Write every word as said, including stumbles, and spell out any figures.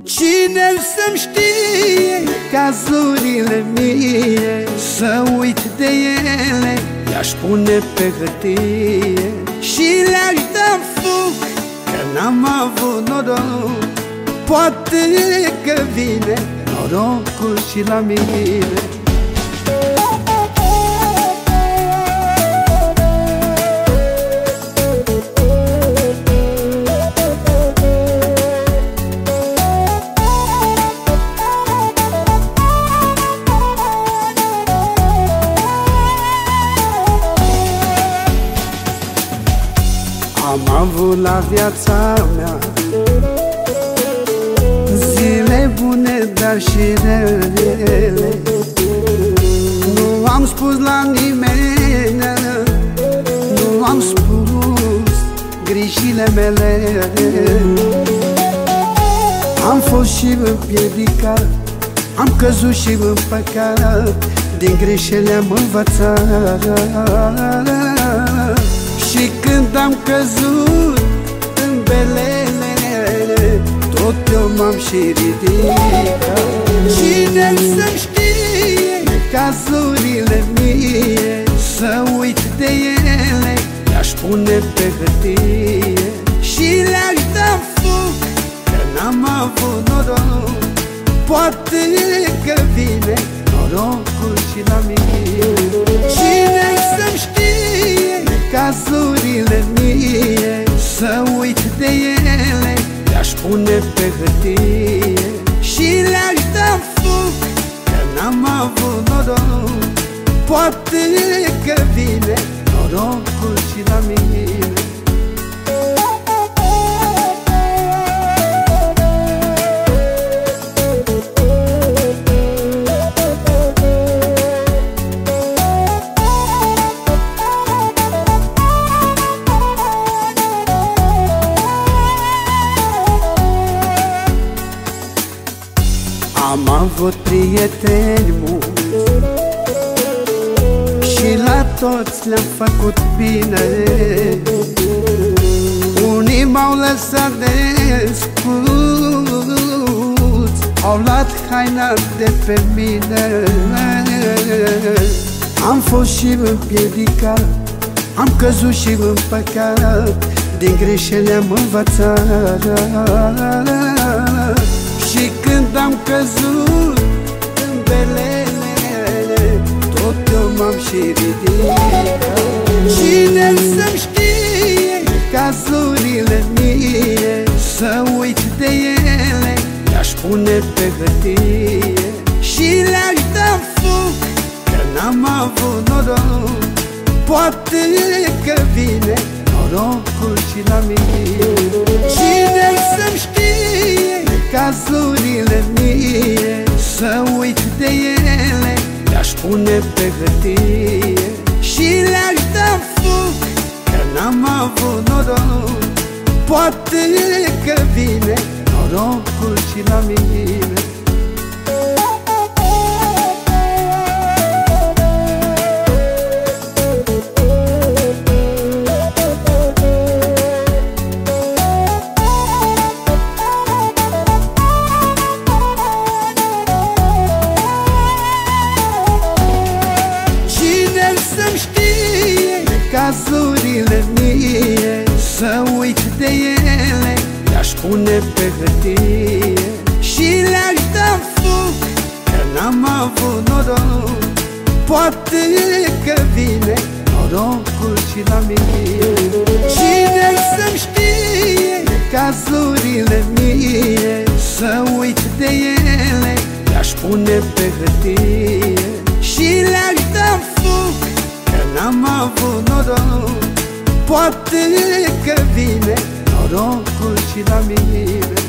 Cine să-mi știe cazurile mie, să uit de ele, le-aș pune pe hârtie și le-aș da foc, că n-am avut noroc. Poate că vine norocul și la mine. Am avut la viața mea zile bune, dar și rele. Nu am spus la nimeni, nu am spus grijile mele. Am fost și împiedicat, am căzut și împăcat, din greșeli am învățat. Și când am căzut în belele, tot eu m-am și ridicat. Cine să-mi știe cazurile mie, să uit de ele, le-aș pune pe hârtie și le-aș da foc, că n-am avut noroc. Poate că vine norocul și la mine. Cine să-mi știe cazurile mie, să uit de ele, le-aș pune pe hârtie și le-aș da foc, că n-am avut noroc. Poate că vine norocul și la mine. Am avut prieteni mulți și la toți le-am făcut bine. Unii m-au lăsat desculți, au luat haina de pe mine. Am fost și împiedicat, am căzut și împăcat, din greșeli am învățat. Și când am căzut în belele, tot eu m-am și ridicat. Cine să-mi știe cazurile mie, să uit de ele, le-aș pune pe hârtie și le-aș da foc, că n-am avut noroc. Poate că vine norocul și la mine. Cine să-mi știe cazurile mie, să uit de ele, le-aș pune pe hârtie și le-aș da foc, că n-am avut noroc. Poate că vine norocul și la mine. Să-mi știe cazurile mie, să uit de ele, le-aș pune pe hârtie și le-aș da foc, că n-am avut noroc. Poate că vine norocul și la mine. Cine să-mi știe cazurile mie, să uit de ele, le-aș pune pe hârtie și le-aș da foc, n-am avut noroc. Poate că vine norocul și la mine.